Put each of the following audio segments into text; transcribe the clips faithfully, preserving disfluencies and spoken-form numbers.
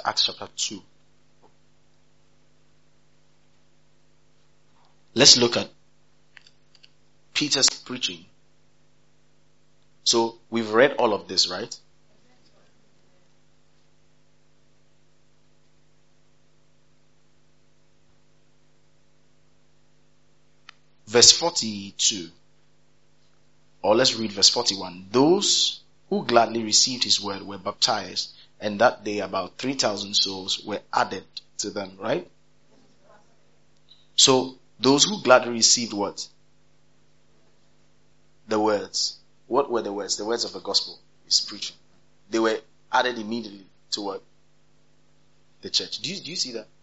Acts chapter two. Let's look at Peter's preaching. So we've read all of this, right? Verse forty-two. Or let's read verse forty-one. Those who gladly received his word were baptized, and that day about three thousand souls were added to them, right? So, those who gladly received what? The words. What were the words? The words of the gospel. He's preaching. They were added immediately to what? The church. Do you, do you see that?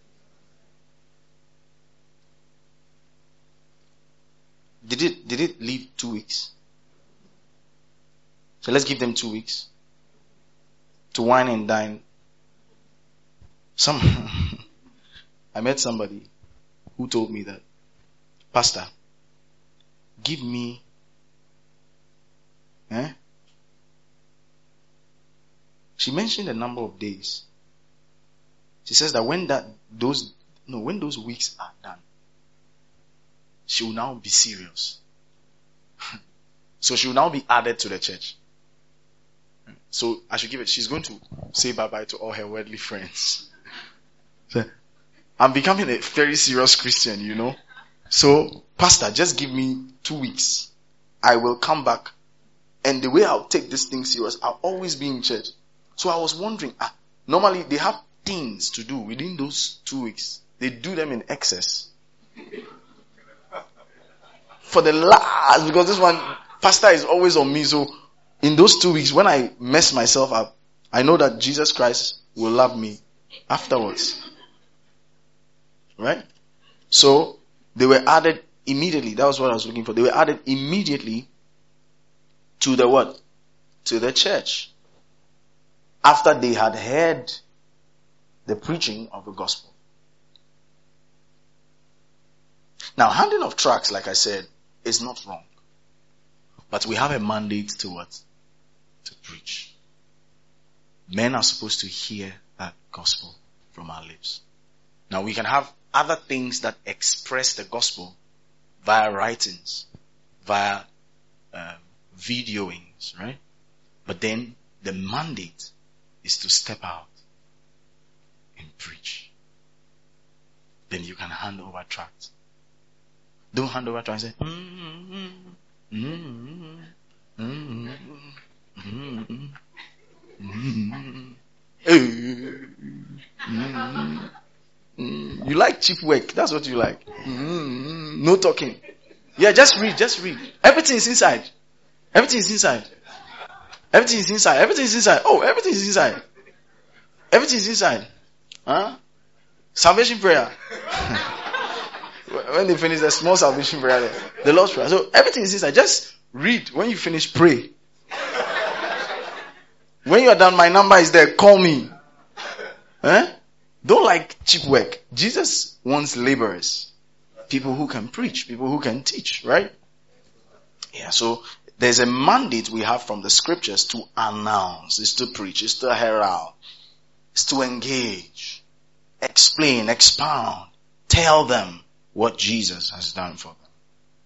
Did it, did it leave two weeks? So let's give them two weeks to wine and dine. Some, I met somebody who told me that, Pastor, give me, eh? She mentioned a number of days. She says that when that, those, no, when those weeks are done, she will now be serious. So she will now be added to the church. So I should give it, she's going to say bye-bye to all her worldly friends. So, I'm becoming a very serious Christian, you know. So, Pastor, just give me two weeks. I will come back. And the way I'll take this thing serious, I'll always be in church. So I was wondering, ah, normally they have things to do within those two weeks. They do them in excess. For the last, because this one, Pastor is always on me. So in those two weeks, when I mess myself up, I know that Jesus Christ will love me afterwards. Right? So they were added immediately. That was what I was looking for. They were added immediately to the what? To the church. After they had heard the preaching of the gospel. Now, handing of tracts, like I said, is not wrong. But we have a mandate to what? To preach. Men are supposed to hear that gospel from our lips. Now, we can have other things that express the gospel via writings, via um, videoings, right? But then the mandate is to step out and preach. Then you can hand over tracts. Don't hand over tracts and say, mm-hmm, mm-hmm, mm-hmm, mm-hmm, mm-hmm, mm-hmm. Mm, you like cheap work. That's what you like. Mm, no talking. Yeah, just read. Just read. Everything is inside. Everything is inside. Everything is inside. Everything is inside. Oh, everything is inside. Everything is inside. Huh? Salvation prayer. When they finish the small salvation prayer, the Lord's prayer. So everything is inside. Just read. When you finish, pray. When you are done, my number is there. Call me. Huh? Don't like cheap work. Jesus wants laborers. People who can preach. People who can teach, right? Yeah, so there's a mandate we have from the scriptures to announce. It's to preach. It's to herald. It's to engage. Explain. Expound. Tell them what Jesus has done for them.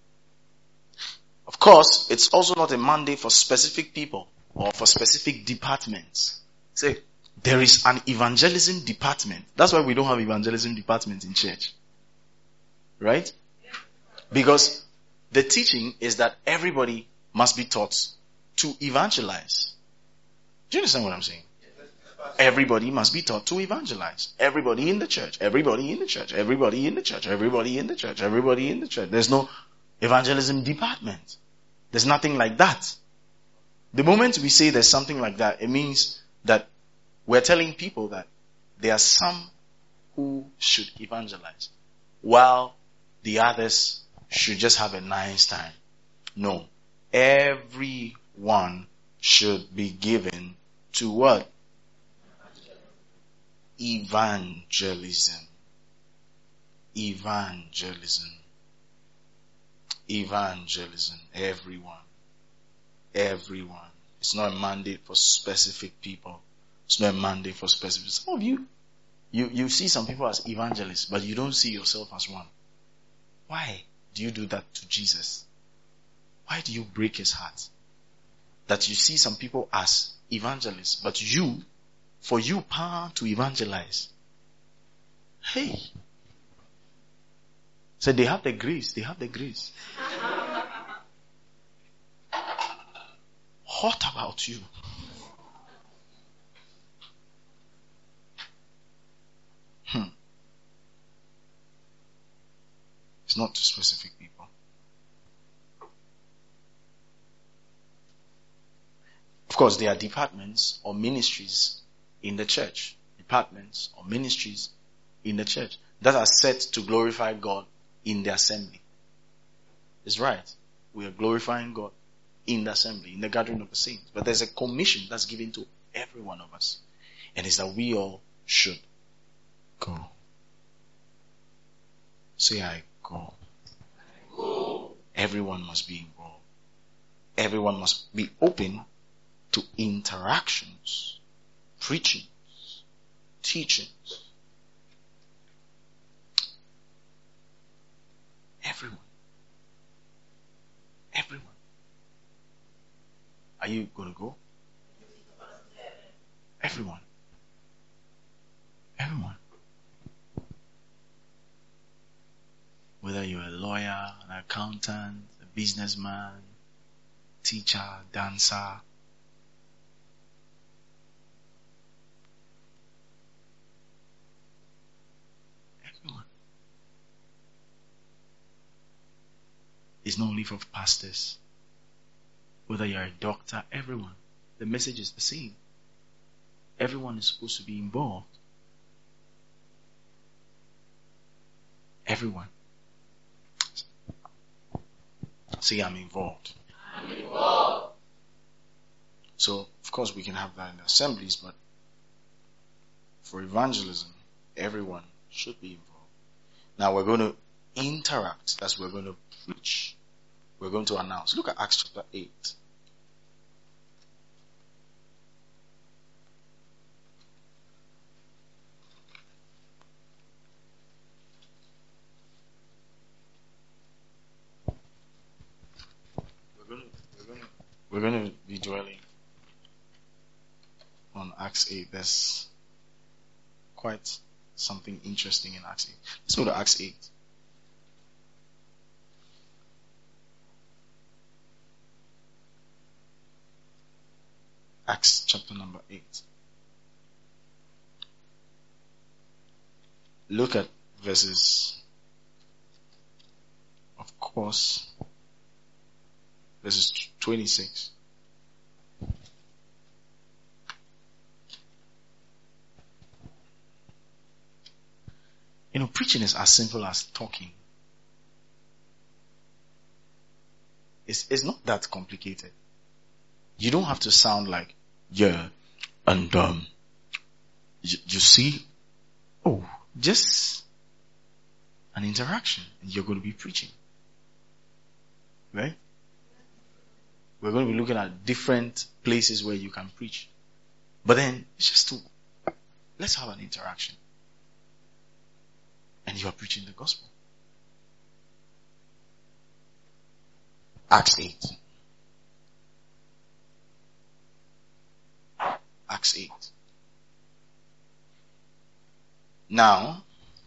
Of course, it's also not a mandate for specific people or for specific departments. Say, there is an evangelism department. That's why we don't have evangelism department in church. Right? Because the teaching is that everybody must be taught to evangelize. Do you understand what I'm saying? Everybody must be taught to evangelize. Everybody in the church. Everybody in the church. Everybody in the church. Everybody in the church. Everybody in the church. There's no evangelism department. There's nothing like that. The moment we say there's something like that, it means that we're telling people that there are some who should evangelize, while the others should just have a nice time. No. Everyone should be given to what? Evangelism. Evangelism. Evangelism. Everyone. Everyone. It's not a mandate for specific people. It's not a mandate for specific. Some of you, you, you see some people as evangelists, but you don't see yourself as one. Why do you do that to Jesus? Why do you break his heart? That you see some people as evangelists, but you, for you, power to evangelize. Hey. So they have the grace. They have the grace. What about you? Hmm. It's not to specific people. Of course, there are departments or ministries in the church. Departments or ministries in the church that are set to glorify God in the assembly. It's right. We are glorifying God in the assembly, in the gathering of the saints. But there's a commission that's given to every one of us. And it's that we all should go. Say, I go. I go. Everyone must be involved. Everyone must be open to interactions, preachings, teachings. Everyone. Everyone. Are you going to go? Everyone. Everyone. Whether you're a lawyer, an accountant, a businessman, teacher, dancer. Everyone. It's not only for pastors. Whether you're a doctor, everyone. The message is the same. Everyone is supposed to be involved. Everyone. Say, I'm involved. I'm involved. So, of course, we can have that in the assemblies, but for evangelism, everyone should be involved. Now, we're going to interact. That's what we're going to preach. We're going to announce. Look at Acts chapter eight. We're going to, we're going to, we're going to be dwelling on Acts eight. There's quite something interesting in Acts eight. Let's go to Acts eight. Acts chapter number eight. Look at verses, of course, verses twenty-six. You know, preaching is as simple as talking. It's, it's not that complicated. You don't have to sound like, yeah, and um, you, you see, oh, just an interaction, and you're going to be preaching. Right? We're going to be looking at different places where you can preach. But then, it's just to, let's have an interaction. And you are preaching the gospel. Acts eight. Acts eight. Now,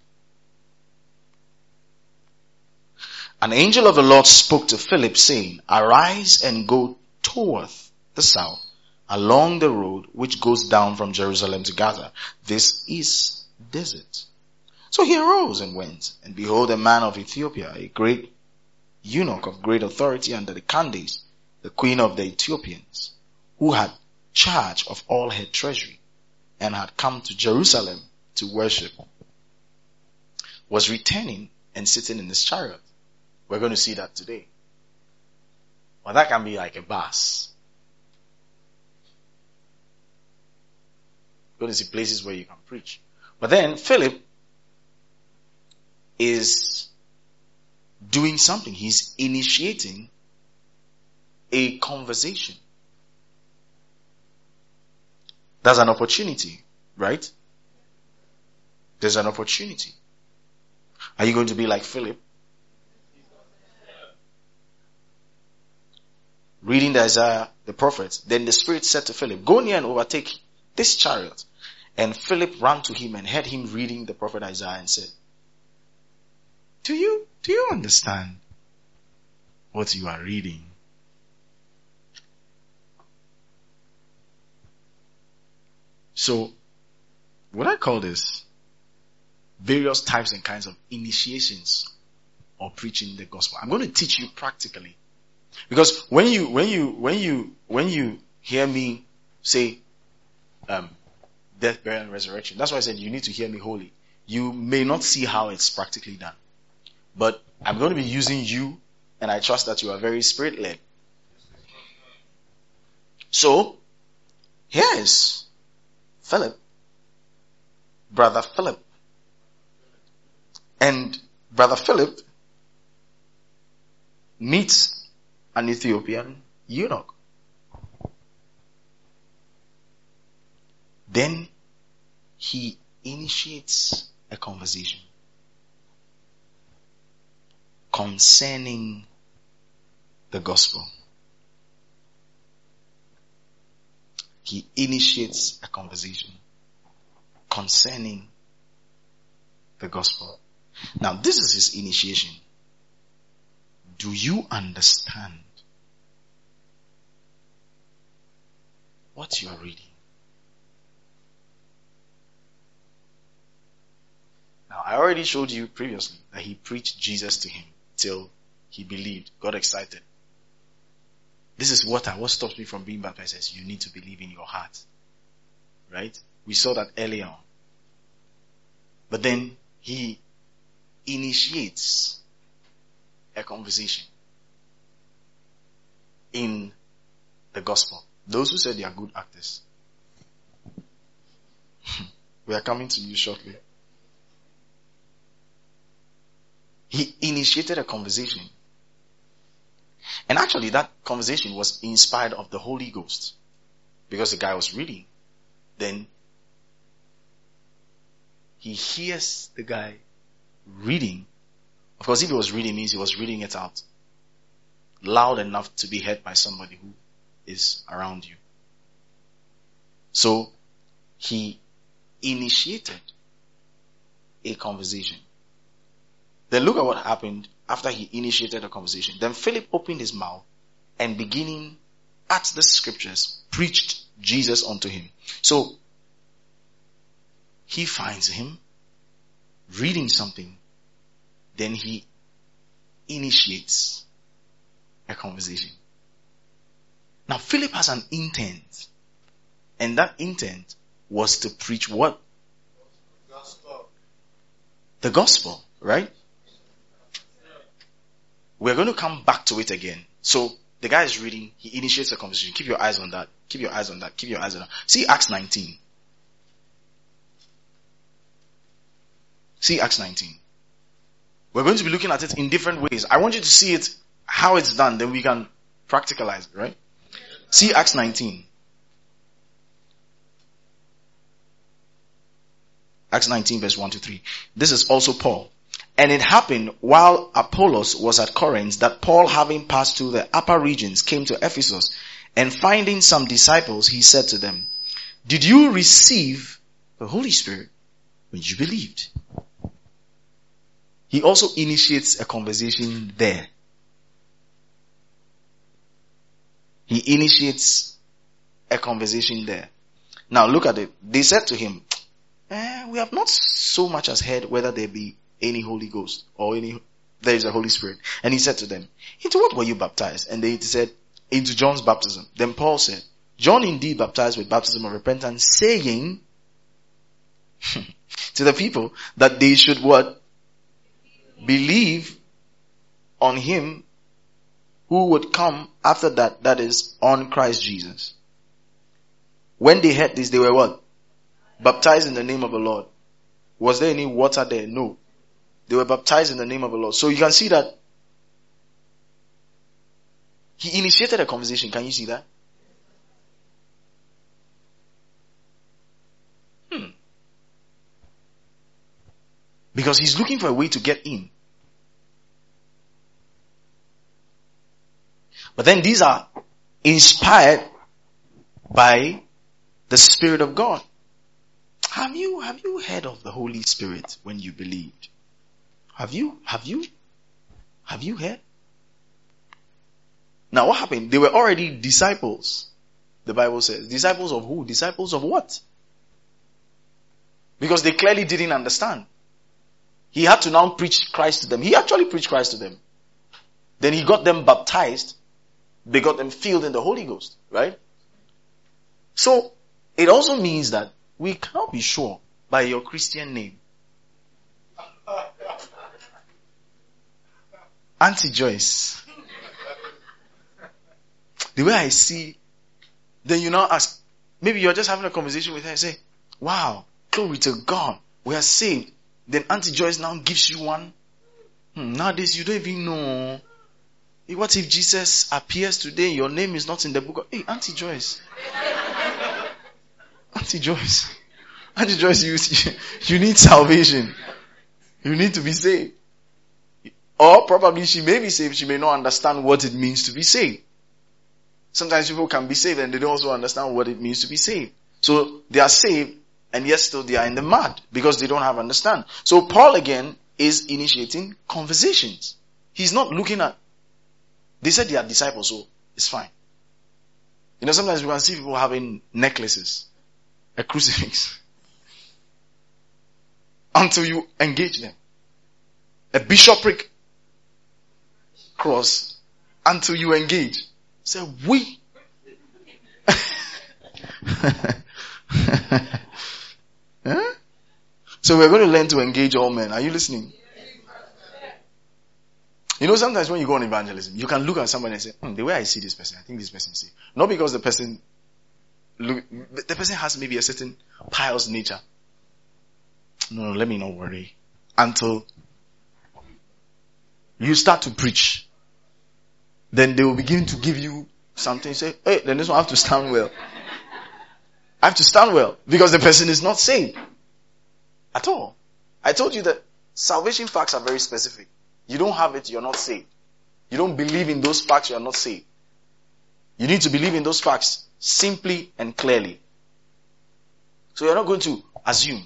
an angel of the Lord spoke to Philip, saying, Arise and go toward the south, along the road which goes down from Jerusalem to Gaza. This is desert. So he arose and went, and behold, a man of Ethiopia, a great eunuch of great authority under the Candace, the queen of the Ethiopians, who had charge of all her treasury, and had come to Jerusalem to worship, was returning and sitting in his chariot. We're going to see that today. Well, that can be like a bus. We're going to see places where you can preach. But then Philip is doing something. He's initiating a conversation. There's an opportunity, right? There's an opportunity. Are you going to be like Philip? Reading the Isaiah, the prophet. Then the Spirit said to Philip, go near and overtake this chariot. And Philip ran to him and heard him reading the prophet Isaiah and said, Do you, do you understand what you are reading? So, what I call this, various types and kinds of initiations of preaching the gospel. I'm going to teach you practically. Because when you, when you, when you, when you hear me say, um, death, burial, and resurrection, that's why I said you need to hear me wholly. You may not see how it's practically done. But I'm going to be using you, and I trust that you are very spirit-led. So, here is Philip, Brother Philip. And Brother Philip meets an Ethiopian eunuch. Then he initiates a conversation concerning the gospel. He initiates a conversation concerning the gospel. Now, this is his initiation. Do you understand what you are reading? Now, I already showed you previously that he preached Jesus to him till he believed, got excited. This is what I, what stops me from being baptized is you need to believe in your heart. Right? We saw that earlier on. But then he initiates a conversation in the gospel. Those who said they are good actors. We are coming to you shortly. He initiated a conversation. And actually that conversation was inspired of the Holy Ghost. Because the guy was reading. Then he hears the guy reading. Of course, if he was reading, it means he was reading it out loud enough to be heard by somebody who is around you. So he initiated a conversation. Then look at what happened after he initiated a conversation. Then Philip opened his mouth and beginning at the scriptures, preached Jesus unto him. So he finds him reading something. Then he initiates a conversation. Now Philip has an intent. And that intent was to preach what? Gospel. The gospel, right? We're going to come back to it again. So the guy is reading, he initiates a conversation. Keep your eyes on that. Keep your eyes on that. Keep your eyes on that. See Acts nineteen. See Acts nineteen. We're going to be looking at it in different ways. I want you to see it, how it's done, then we can practicalize it, right? See Acts nineteen. Acts nineteen verse one to three. This is also Paul. And it happened while Apollos was at Corinth that Paul, having passed through the upper regions, came to Ephesus, and finding some disciples, he said to them, Did you receive the Holy Spirit when you believed? He also initiates a conversation there. He initiates a conversation there. Now look at it. They said to him, eh, we have not so much as heard whether there be any Holy Ghost or any, there is a Holy Spirit. And he said to them, into what were you baptized? And they said, into John's baptism. Then Paul said, John indeed baptized with baptism of repentance, saying to the people that they should what? Believe on him who would come after that, that is on Christ Jesus. When they heard this, they were what? Baptized in the name of the Lord. Was there any water there? No. They were baptized in the name of the Lord. So you can see that he initiated a conversation. Can you see that? Because he's looking for a way to get in. But then these are inspired by the Spirit of God. Have you, have you heard of the Holy Spirit when you believed? Have you, have you, have you heard? Now what happened? They were already disciples. The Bible says. Disciples of who? Disciples of what? Because they clearly didn't understand. He had to now preach Christ to them. He actually preached Christ to them. Then he got them baptized. They got them filled in the Holy Ghost. Right? So, it also means that we cannot be sure by your Christian name. Auntie Joyce. The way I see, then you now ask, maybe you're just having a conversation with her and say, wow, glory to God, we are saved. Then Auntie Joyce now gives you one. Hmm, nowadays you don't even know. What if Jesus appears today, your name is not in the book of, hey, Auntie Joyce. Auntie Joyce. Auntie Joyce, you, you need salvation. You need to be saved. Or probably she may be saved, she may not understand what it means to be saved. Sometimes people can be saved and they don't also understand what it means to be saved. So they are saved and yet still they are in the mud because they don't have understand. So Paul again is initiating conversations. He's not looking at, they said they are disciples, so it's fine. You know, sometimes we can see people having necklaces, a crucifix, until you engage them. A bishopric cross, until you engage. Say, we. Huh? So we're going to learn to engage all men. Are you listening? You know, sometimes when you go on evangelism, you can look at somebody and say, hmm, the way I see this person, I think this person is saved. Not because the person, look, the person has maybe a certain pious nature. No, no, let me not worry. Until you start to preach. Then they will begin to give you something. Say, hey, then this one I have to stand well. I have to stand well. Because the person is not saved. At all. I told you that salvation facts are very specific. You don't have it, you're not saved. You don't believe in those facts, you're not saved. You need to believe in those facts simply and clearly. So you're not going to assume.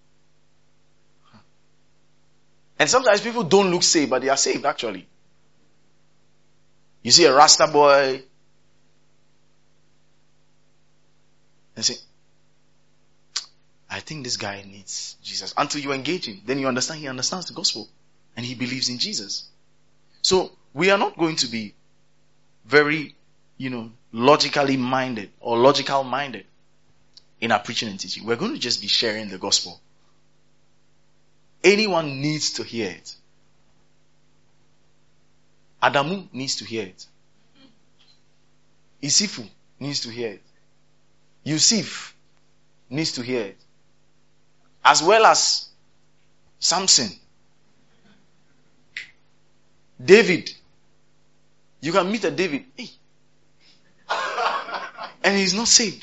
And sometimes people don't look saved, but they are saved actually. You see a Rasta boy and say, I think this guy needs Jesus. Until you engage him, then you understand he understands the gospel and he believes in Jesus. So we are not going to be very, you know, logically minded or logical minded in our preaching and teaching. We're going to just be sharing the gospel. Anyone needs to hear it. Adamu needs to hear it. Isifu needs to hear it. Yusuf needs to hear it. As well as Samson. David. You can meet a David. Hey. And he's not saved.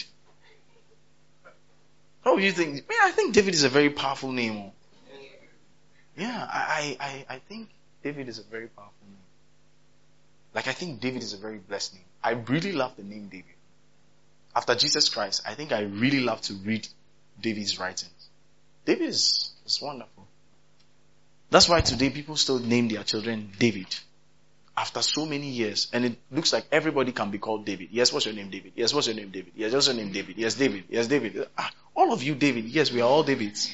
How do you think? Man, I think David is a very powerful name. Yeah, I, I, I think David is a very powerful name. Like I think David is a very blessed name. I really love the name David. After Jesus Christ, I think I really love to read David's writings. David is, is wonderful. That's why today people still name their children David. After so many years. And it looks like everybody can be called David. Yes, what's your name, David? Yes, what's your name, David? Yes, what's your name, David? Yes, David. Yes, David. Ah, all of you, David. Yes, we are all Davids.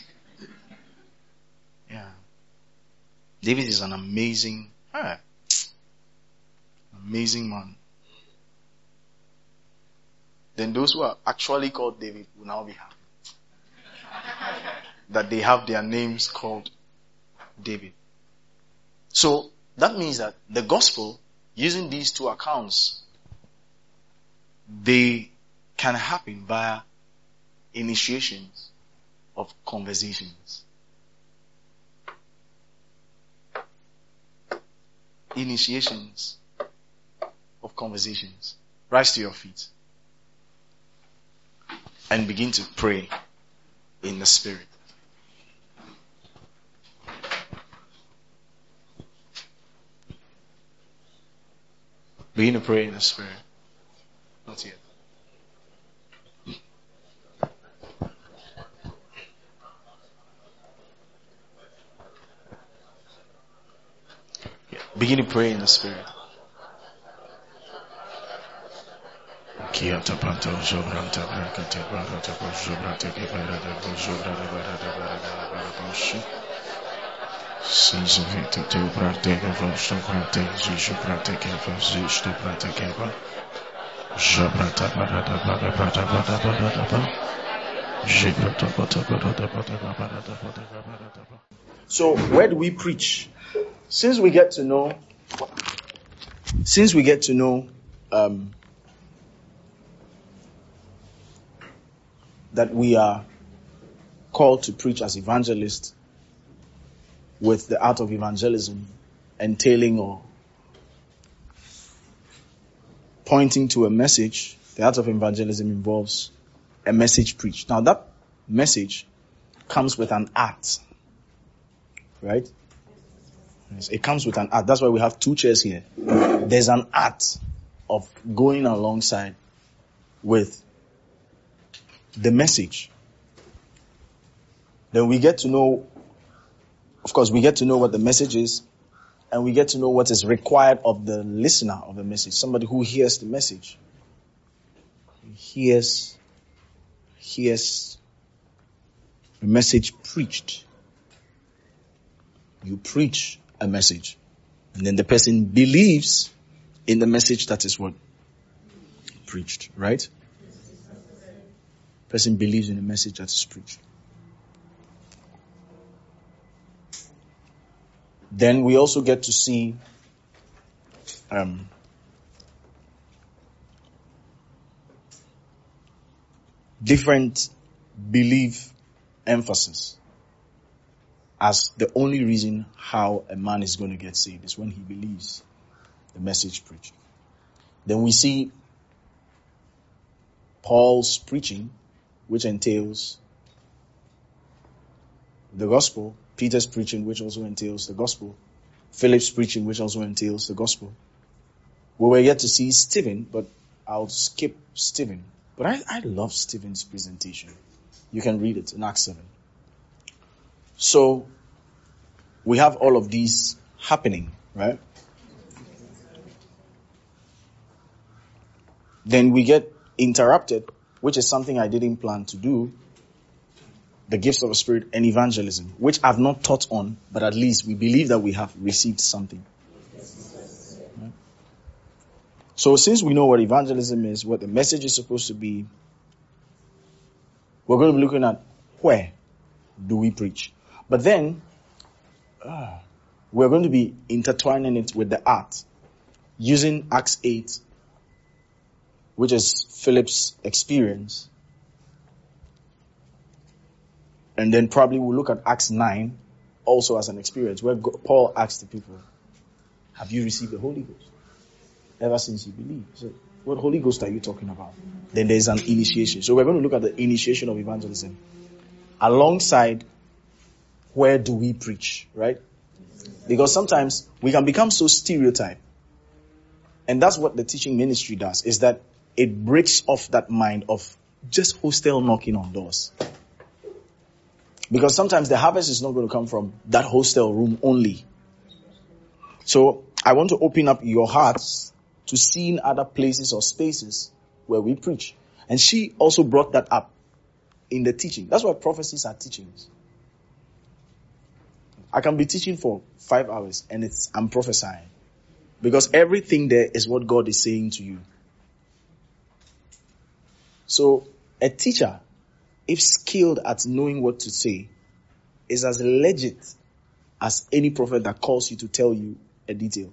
Yeah. David is an amazing, ah, amazing man. Then those who are actually called David will now be happy. That they have their names called David. So, that means that the gospel, using these two accounts, they can happen via initiations of conversations. Initiations of conversations. Rise to your feet and begin to pray in the Spirit. Begin to pray in the Spirit. Not yet. Yeah. Begin to pray in the Spirit. So where do we preach? Since we get to know, since we get to know um, that we are called to preach as evangelists, with the art of evangelism entailing or pointing to a message, the art of evangelism involves a message preached. Now that message comes with an art, right? It comes with an art. That's why we have two chairs here. There's an art of going alongside with the message. Then we get to know, of course, we get to know what the message is, and we get to know what is required of the listener of the message, somebody who hears the message. Hears, hears the message preached. You preach a message, and then the person believes in the message that is what? Preached, right? Person believes in the message that is preached. Then we also get to see um, different belief emphasis as the only reason how a man is going to get saved is when he believes the message preached. Then we see Paul's preaching, which entails the gospel, Peter's preaching, which also entails the gospel, Philip's preaching, which also entails the gospel. We were yet to see Stephen, but I'll skip Stephen. But I, I love Stephen's presentation. You can read it in Acts seven. So, we have all of these happening, right? Then we get interrupted, which is something I didn't plan to do, the gifts of the Spirit and evangelism, which I've not taught on, but at least we believe that we have received something. Right? So since we know what evangelism is, what the message is supposed to be, we're going to be looking at where do we preach. But then, uh, we're going to be intertwining it with the art, using Acts eight, which is Philip's experience. And then probably we'll look at Acts nine also as an experience where Paul asked the people, have you received the Holy Ghost ever since you believe? So what Holy Ghost are you talking about? Then there's an initiation. So we're going to look at the initiation of evangelism alongside where do we preach, right? Because sometimes we can become so stereotyped. And that's what the teaching ministry does, is that it breaks off that mind of just hostel knocking on doors. Because sometimes the harvest is not going to come from that hostel room only. So I want to open up your hearts to seeing other places or spaces where we preach. And she also brought that up in the teaching. That's why prophecies are teachings. I can be teaching for five hours and it's I'm prophesying. Because everything there is what God is saying to you. So a teacher, if skilled at knowing what to say, is as legit as any prophet that calls you to tell you a detail.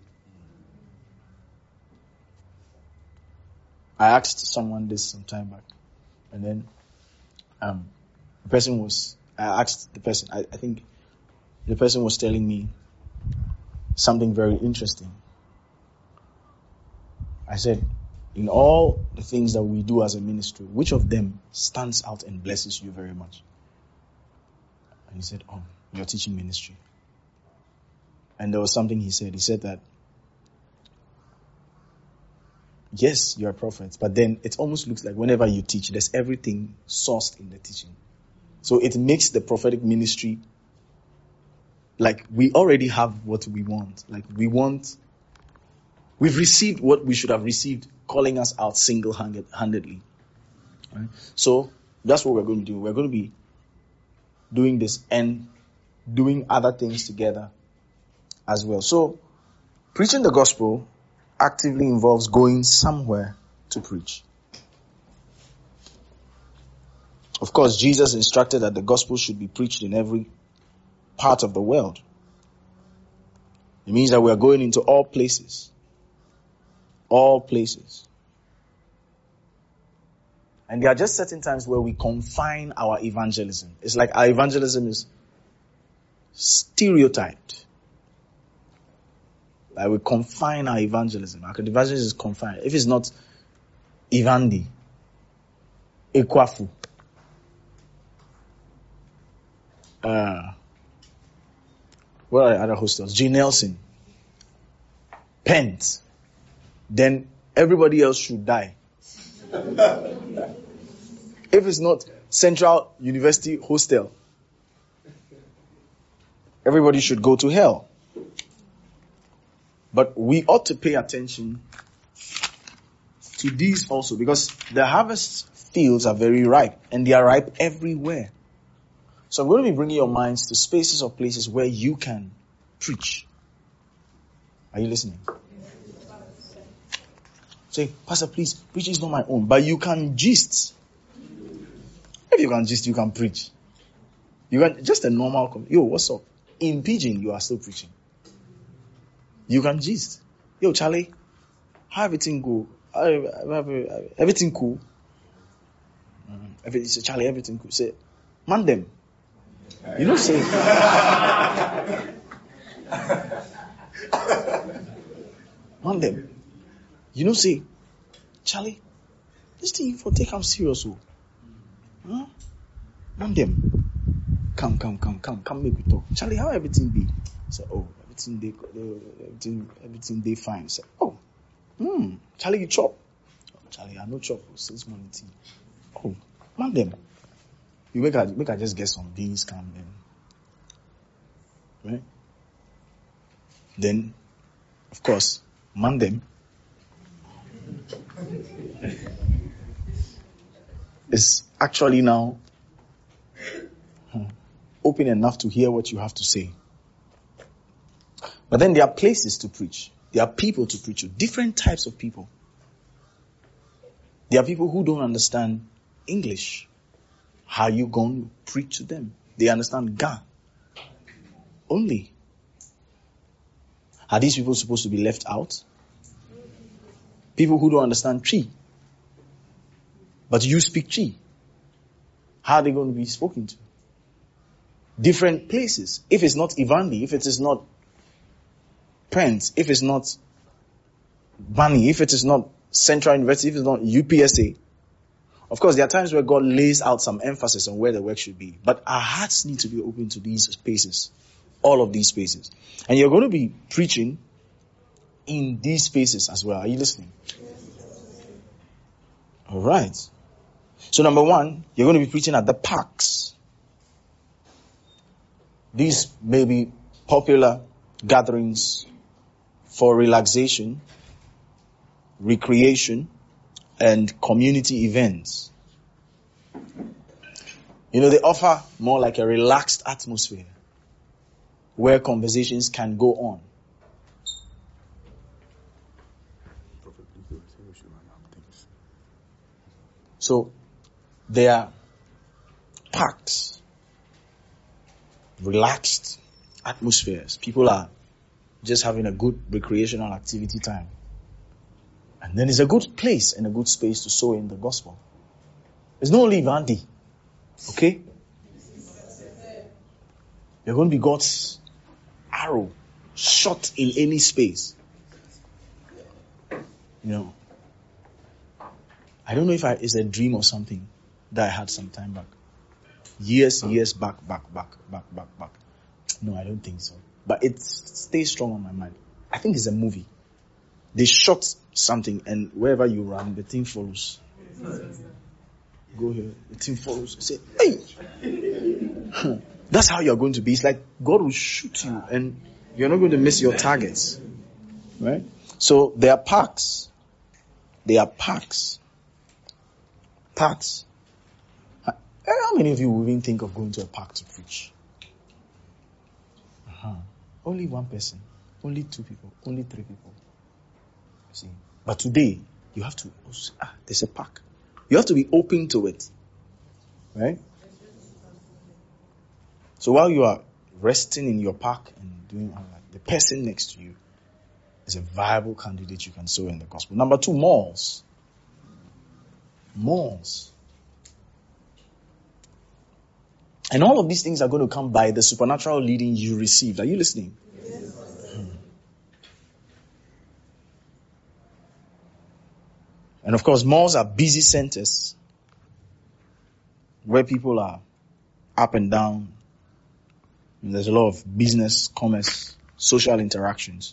I asked someone this some time back, and then um, the person was, I asked the person, I, I think the person was telling me something very interesting. I said, in all the things that we do as a ministry, which of them stands out and blesses you very much? And he said, oh, your teaching ministry. And there was something he said. He said that Yes, you're a prophet, but then it almost looks like whenever you teach, there's everything sourced in the teaching. So it makes the prophetic ministry like we already have what we want. Like we want, we've received what we should have received, calling us out single-handedly. Right? So that's what we're going to do. We're going to be doing this and doing other things together as well. So preaching the gospel actively involves going somewhere to preach. Of course, Jesus instructed that the gospel should be preached in every part of the world. It means that we are going into all places. All places. And there are just certain times where we confine our evangelism. It's like our evangelism is stereotyped. Like we confine our evangelism. Our evangelism is confined. If it's not Evandi, Ekwafu, uh, what are the other hostels? J. Nelson, Pent, then everybody else should die. If it's not Central University Hostel, everybody should go to hell. But we ought to pay attention to these also, because the harvest fields are very ripe, and they are ripe everywhere. So I'm going to be bringing your minds to spaces or places where you can preach. Are you listening? Say, Pastor, please, preaching is not my own, but you can gist. If you can gist, you can preach. You can just a normal, yo, what's up? In pidgin, you are still preaching. You can gist. Yo, Charlie, how everything go? Everything cool? Everything, Charlie, everything cool. Say, man them. You don't say. Man them. You know, say, Charlie, this thing for take am serious, oh. Huh? Man them. Come, come, come, come, come, make we talk. Charlie, how everything be? Say, oh, everything they, everything, everything they fine. Say, oh, hmm, Charlie, you chop. Oh, Charlie, I no chop since morning tea. Oh, man them. You make I make I just get some beans, come then. Right? Then, of course, man them. Is actually now hmm, open enough to hear what you have to say. But then there are places to preach. There are people to preach to. Different types of people. There are people who don't understand English. How are you going to preach to them? They understand Ga only. Are these people supposed to be left out? People who don't understand Chi. But you speak Chi. How are they going to be spoken to? Different places. If it's not Ivandi, if it is not Pence, if it's not Bani, if it is not Central University, if it's not U P S A. Of course, there are times where God lays out some emphasis on where the work should be. But our hearts need to be open to these spaces. All of these spaces. And you're going to be preaching in these spaces as well. Are you listening? All right. So number one, you're going to be preaching at the parks. These may be popular gatherings for relaxation, recreation, and community events. You know, they offer more like a relaxed atmosphere where conversations can go on. So, they are parks, relaxed atmospheres. People are just having a good recreational activity time. And then it's a good place and a good space to sow in the gospel. It's not only Vandi. Okay? You're going to be God's arrow shot in any space. You know. I don't know if I, it's a dream or something that I had some time back. Years, years back, back, back, back, back, back. No, I don't think so. But it stays strong on my mind. I think it's a movie. They shot something, and wherever you run, the thing follows. Go here, the thing follows. Say, hey! That's how you're going to be. It's like God will shoot you, and you're not going to miss your targets. Right? So there are parks. There are parks. Parks. How many of you will even think of going to a park to preach? Uh-huh. Only one person. Only two people. Only three people. See? But today, you have to, ah, there's a park. You have to be open to it. Right? So while you are resting in your park and doing all that, the person next to you is a viable candidate you can sow in the gospel. Number two, malls. Malls. And all of these things are going to come by the supernatural leading you received. Are you listening? Yes. Hmm. And of course, malls are busy centers where people are up and down. And there's a lot of business, commerce, social interactions.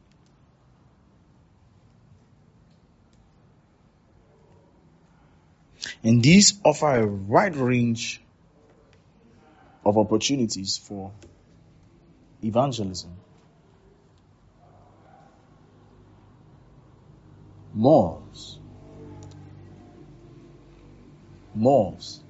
And these offer a wide range of opportunities for evangelism. Malls. Malls.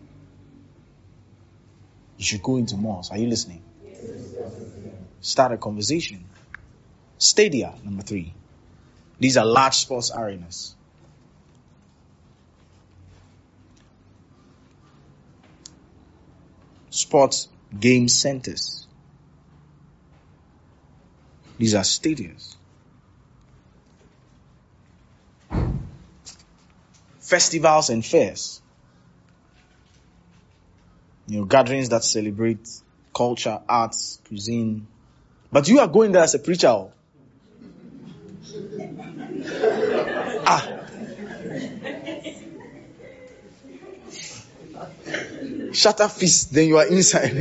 You should go into malls. Are you listening? Start a conversation. Stadia, number three. These are large sports arenas. Sports game centers. These are stadiums. Festivals and fairs. You know, gatherings that celebrate culture, arts, cuisine. But you are going there as a preacher. Ah. Shut up, feast, then you are inside.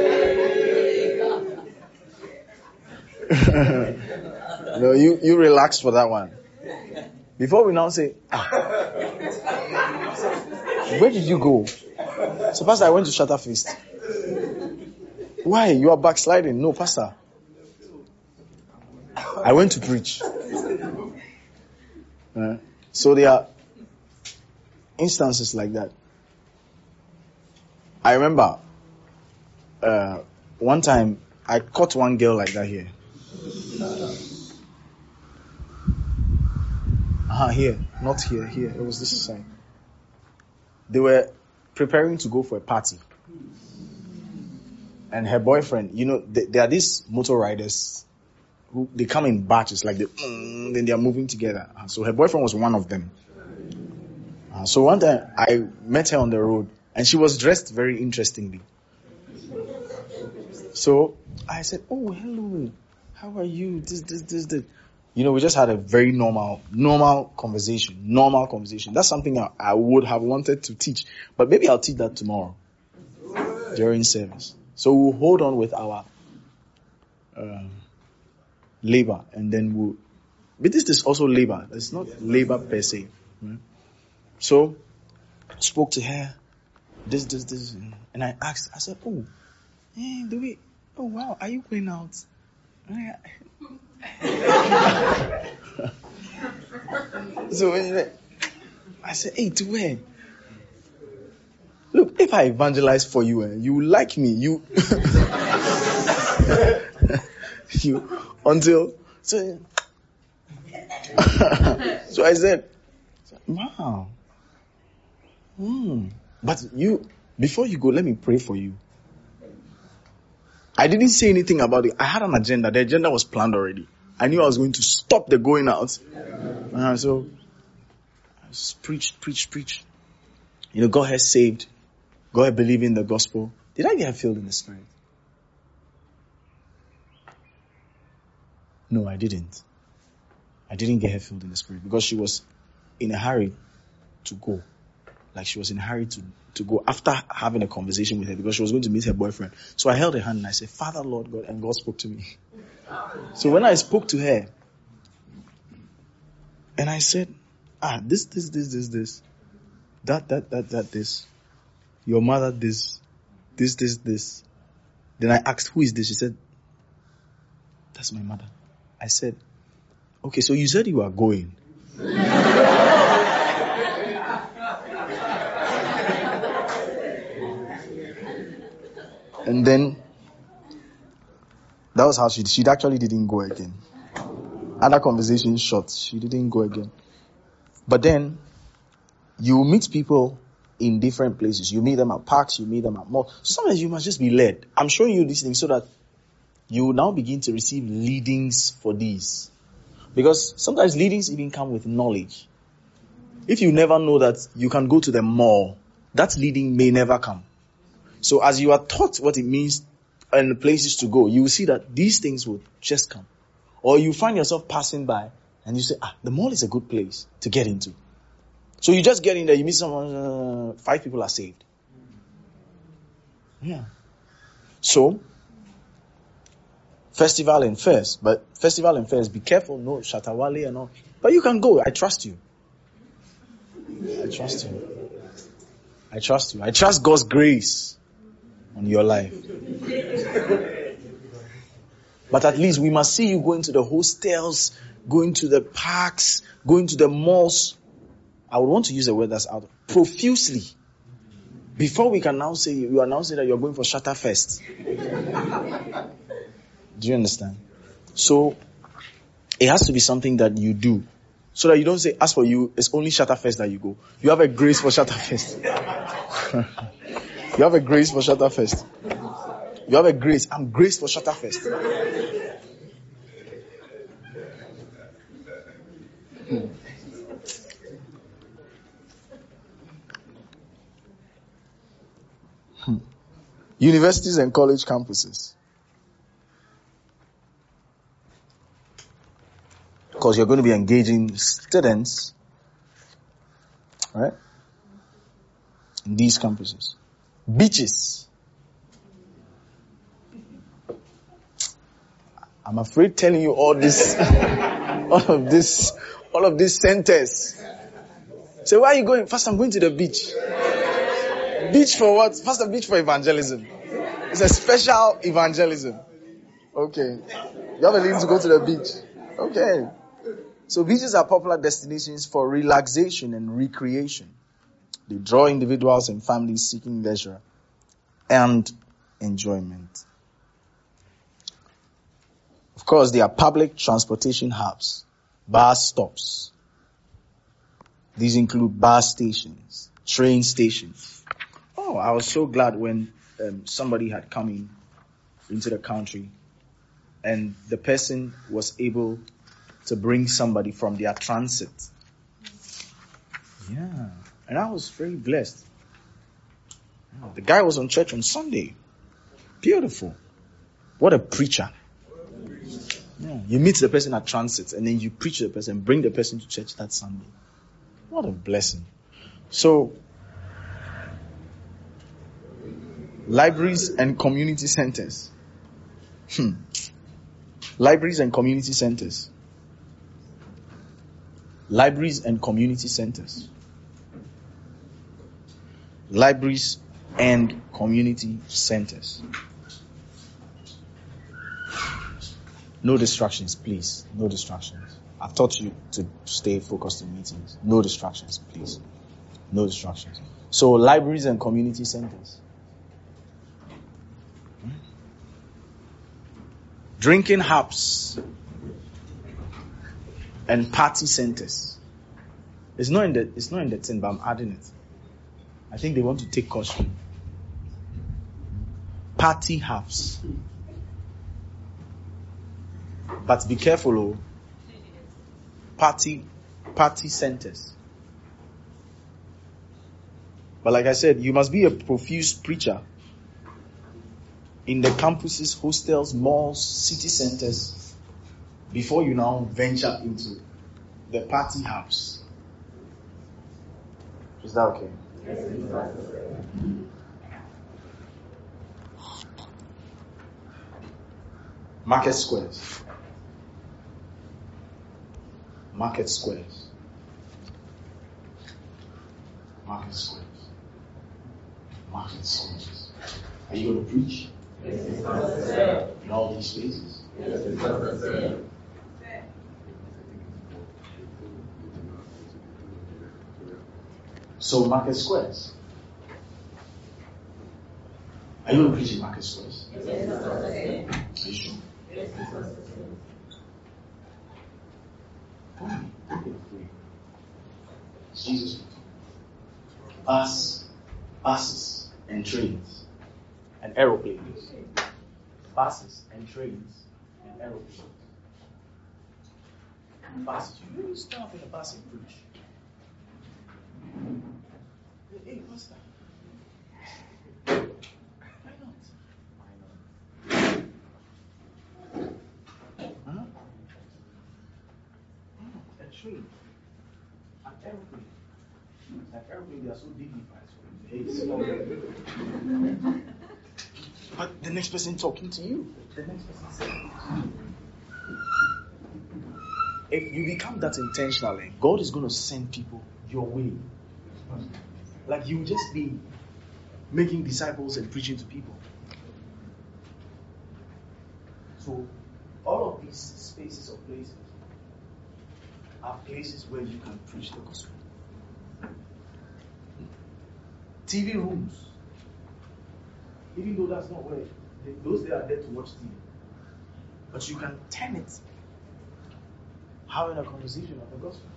No, you, you relax for that one. Before we now say, ah, where did you go? So, Pastor, I went to Shatter Feast. Why? You are backsliding. No, Pastor. I went to preach. Uh, so there are instances like that. I remember uh, one time I caught one girl like that here. Uh-huh, here. Not here, here. It was this side. They were preparing to go for a party. And her boyfriend, you know, they, they are these motor riders who they come in batches, like they, mm, then they are moving together. Uh, so her boyfriend was one of them. Uh, so one time I met her on the road and she was dressed very interestingly. So I said, "Oh, hello, how are you? This, this, this, this." You know, we just had a very normal, normal conversation, normal conversation. That's something I, I would have wanted to teach, but maybe I'll teach that tomorrow during service. So we'll hold on with our um, labor, and then we'll. But this is also labor. It's not labor per se. Right? So I spoke to her. This, this, this, and I asked. I said, "Oh, hey, do we? Oh, wow, are you going out?" So I said, "Hey, to where? Look, if I evangelize for you, eh, you will like me. You, you until so." So I said, "Wow, hmm. But you, before you go, let me pray for you." I didn't say anything about it. I had an agenda. The agenda was planned already. I knew I was going to stop the going out. Uh, so I just preached, preached, preached. You know, God has saved. God has believed in the gospel. Did I get filled in the Spirit? No, I didn't. I didn't get her filled in the Spirit because she was in a hurry to go. Like she was in a hurry to, to go after having a conversation with her because she was going to meet her boyfriend. So I held her hand and I said, "Father, Lord God," and God spoke to me. So when I spoke to her, And I said, ah, this, this, this, this, this, that, that, that, that, this, your mother, this, this, this, this. Then I asked, who is this? She said, that's my mother. I said, okay, so you said you are going. And then, that was how she, she actually didn't go again. Other conversation short, she didn't go again. But then, you meet people in different places. You meet them at parks, you meet them at malls. Sometimes you must just be led. I'm showing you these things so that you will now begin to receive leadings for these. Because sometimes leadings even come with knowledge. If you never know that you can go to the mall, that leading may never come. So as you are taught what it means and places to go, you will see that these things will just come. Or you find yourself passing by and you say, ah, the mall is a good place to get into. So you just get in there, you meet someone, uh, five people are saved. Yeah. So, festival and fairs, but festival and fairs, be careful, no Shatawale and all. But you can go, I trust you. I trust you. I trust you. I trust God's grace on your life. But at least we must see you going to the hostels, going to the parks, going to the malls. I would want to use a word that's out profusely. Before we can now say, you are now saying that you're going for Shatterfest. Do you understand? So, it has to be something that you do. So that you don't say, as for you, it's only Shatterfest that you go. You have a grace for Shatterfest. You have a grace for Shatterfest. You have a grace. I'm graced for Shatterfest. Hmm. Hmm. Universities and college campuses. Because you're going to be engaging students, right? In these campuses. Beaches. I'm afraid telling you all this, all of this, all of these centers. So where are you going? First, I'm going to the beach. Beach for what? First, a beach for evangelism. It's a special evangelism. Okay. You have a need to go to the beach. Okay. So beaches are popular destinations for relaxation and recreation. They draw individuals and families seeking leisure and enjoyment. Of course, they are public transportation hubs, bus stops. These include bus stations, train stations. Oh, I was so glad when um, somebody had come in into the country and the person was able to bring somebody from their transit. Yeah. And I was very blessed. Yeah. The guy was on church on Sunday. Beautiful. What a preacher. Yeah. You meet the person at transit and then you preach to the person, bring the person to church that Sunday. What a blessing. So, libraries and community centers. Hmm. Libraries and community centers. Libraries and community centers. Libraries and community centers. No distractions, please. No distractions. I've taught you to stay focused in meetings. No distractions, please. No distractions. So, libraries and community centers. Drinking hubs and party centers. It's not in the it's not in the thing, but I'm adding it. I think they want to take caution. Party hubs. But be careful, oh. Party party centers. But like I said, you must be a profuse preacher in the campuses, hostels, malls, city centers before you now venture into the party house. Is that okay? Market squares. Market squares. Market squares. Market squares. Are you going to preach? Yes. In all these spaces? Yes. So market squares. Are you going to preach in market squares? Yes. Are you sure? Yes. Don't be afraid. It's Jesus. Bus, buses and trains and aeroplanes. Buses and trains and aeroplanes. Buses. You really stop in a bus and preach. Hey, what's that? Why not? Why not? Huh? A train. An aeroplane. An aeroplane, they are so dignified. So but the next person talking to you. The next person saying to you. If you become that intentional, God is going to send people your way. Like you will just be making disciples and preaching to people. So all of these spaces or places are places where you can preach the gospel. T V rooms. Even though that's not where they, those they are there to watch T V. But you can turn it having a conversation of the gospel.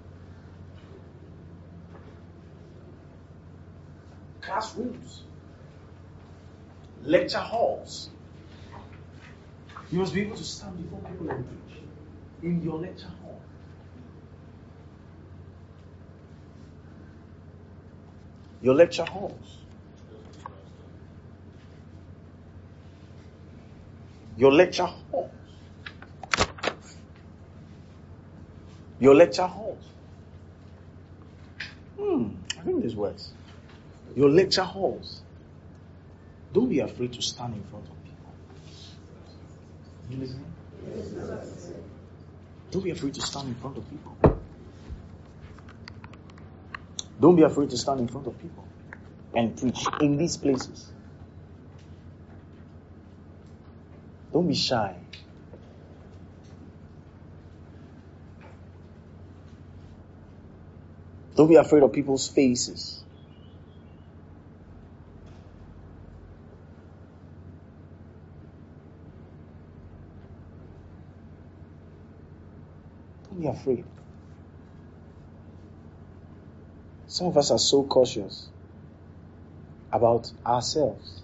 Classrooms. Lecture halls. You must be able to stand before people and preach in your lecture hall. Your lecture halls. Your lecture halls. Your lecture halls. Hmm, I think this works. Your lecture halls. Don't be afraid to stand in front of people. You listening? Yes. Don't be afraid to stand in front of people. Don't be afraid to stand in front of people and preach in these places. Don't be shy. Don't be afraid of people's faces. Don't be afraid. Some of us are so cautious about ourselves.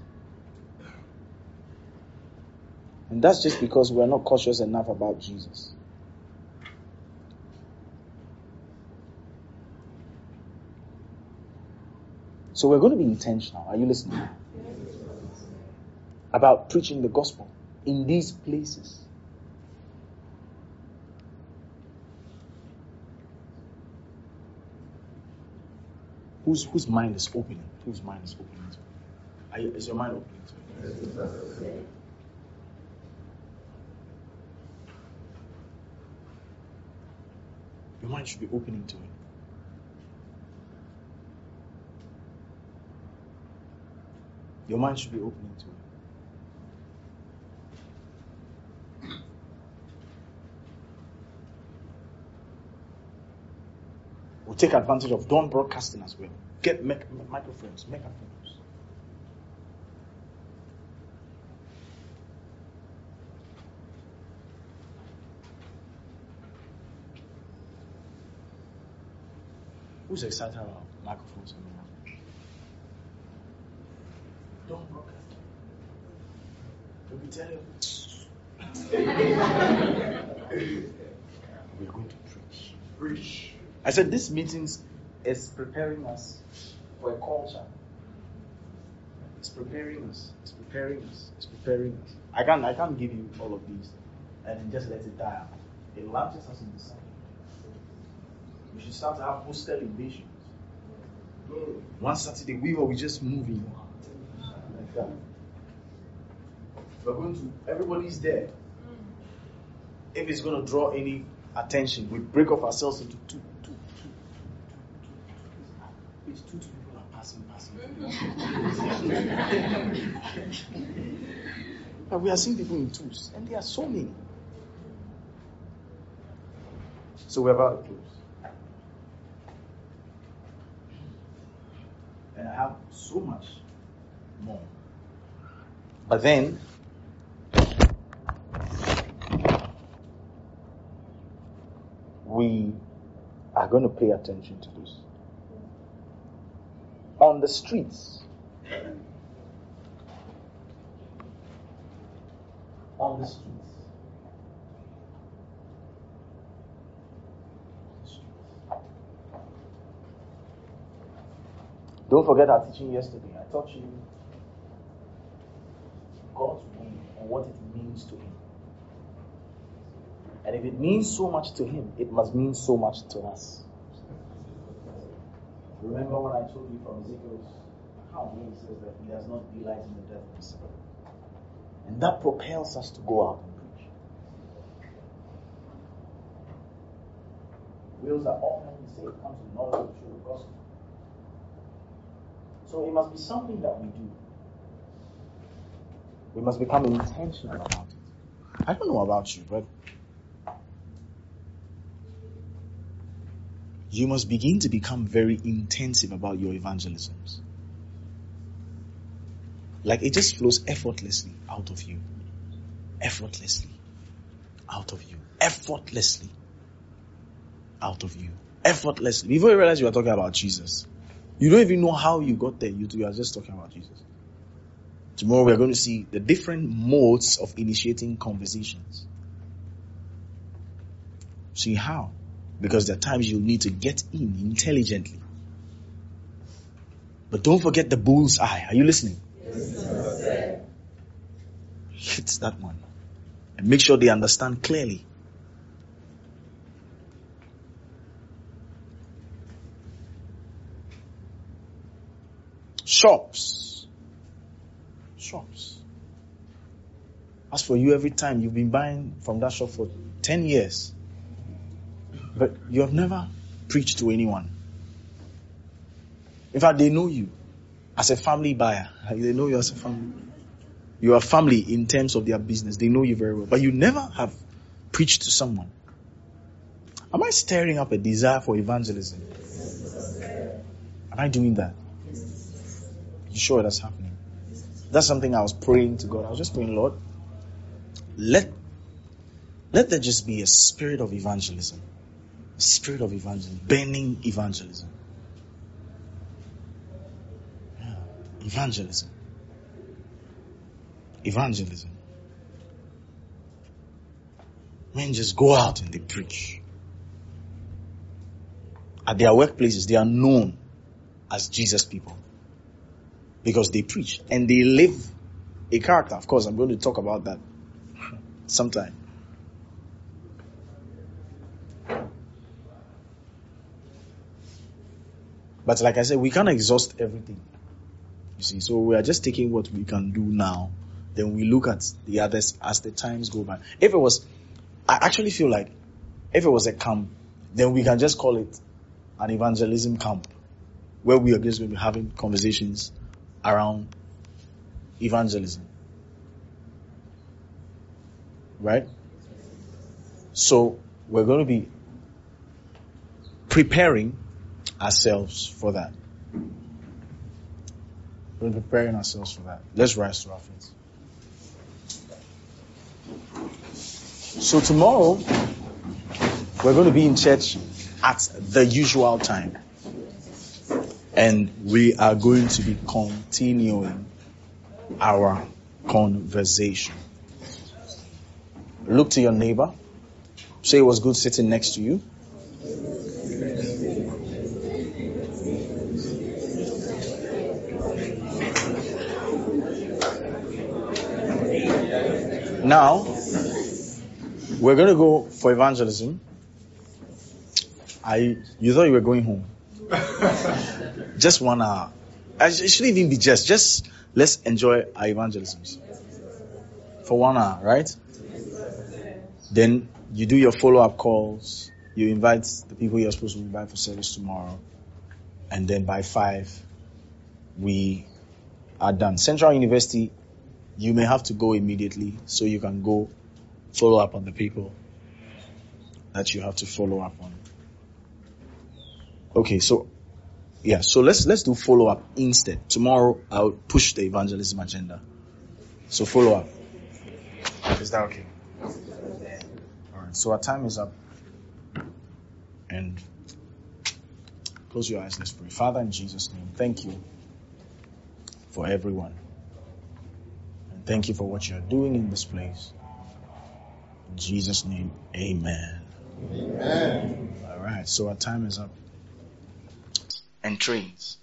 And that's just because we're not cautious enough about Jesus. So we're going to be intentional. Are you listening? About preaching the gospel in these places. Whose whose mind is opening? Whose mind is opening to it? Are you, is your mind opening to it? Your mind should be opening to it. Your mind should be opening to it. We'll take advantage of Dawn Broadcasting as well. Get mic- microphones, megaphones. Who's excited about microphones and megaphones? Dawn Broadcasting. Let me tell you. We're going to preach. Preach. I said this meeting is preparing us for a culture. It's preparing us. It's preparing us. It's preparing us. I can't I can't give you all of these and then just let it die out. It launches us in the sun. We should start to have hostel invasions. One Saturday we will be just moving like that. We're going to everybody's there. If it's going to draw any attention, we break off ourselves into two, two, two, two, two, two. place, two two people are passing, passing. But we are seeing people in twos, and there are so many. So we're about to close. And I have so much more. But then, we are going to pay attention to this. On the streets, on the streets, don't forget our teaching yesterday. I taught you God's will and what it means to Him. And if it means so much to Him, it must mean so much to us. Remember what I told you from Ezekiel's account when he says that He does not delight in the death of His son. And that propels us to go out and preach. Wills that all men be saved come to the knowledge of the truth of gospel. So it must be something that we do. We must become intentional about it. I don't know about you, but you must begin to become very intensive about your evangelisms. Like it just flows effortlessly out of you. Effortlessly out of you. Effortlessly out of you. Effortlessly. Before you realize you are talking about Jesus. You don't even know how you got there. You, you are just talking about Jesus. Tomorrow we are going to see the different modes of initiating conversations. See how? Because there are times you need to get in intelligently. But don't forget the bull's eye. Are you listening? Yes, hit that one. And make sure they understand clearly. Shops. Shops. As for you, every time you've been buying from that shop for ten years. But you have never preached to anyone. In fact, they know you as a family buyer. They know you as a family. You are family in terms of their business. They know you very well. But you never have preached to someone. Am I stirring up a desire for evangelism? Am I doing that? You sure that's happening? That's something I was praying to God. I was just praying, Lord, let, let there just be a spirit of evangelism. Spirit of evangelism, burning evangelism. Yeah. Evangelism. Evangelism. Men just go out and they preach. At their workplaces, they are known as Jesus people. Because they preach and they live a character. Of course, I'm going to talk about that sometime. But like I said, we can't exhaust everything. You see, so we are just taking what we can do now. Then we look at the others as the times go by. If it was, I actually feel like, if it was a camp, then we can just call it an evangelism camp. Where we are just going to be having conversations around evangelism. Right? So, we're going to be preparing ourselves for that. We're preparing ourselves for that. Let's rise to our feet. So tomorrow, we're going to be in church at the usual time. And we are going to be continuing our conversation. Look to your neighbor. Say it was good sitting next to you. Now, we're going to go for evangelism. I, you thought you were going home. Just one hour. It shouldn't even be just. Just let's enjoy our evangelisms. For one hour, right? Then you do your follow-up calls. You invite the people you're supposed to invite for service tomorrow. And then by five, we are done. Central University, you may have to go immediately, so you can go follow up on the people that you have to follow up on. Okay, so yeah, so let's let's do follow up instead. Tomorrow I'll push the evangelism agenda. So follow up. Is that okay? Alright, so our time is up. And close your eyes, let's pray. Father, in Jesus' name, thank you for everyone. And thank you for what you're doing in this place. In Jesus' name, amen. Amen. Alright, so our time is up. And trains.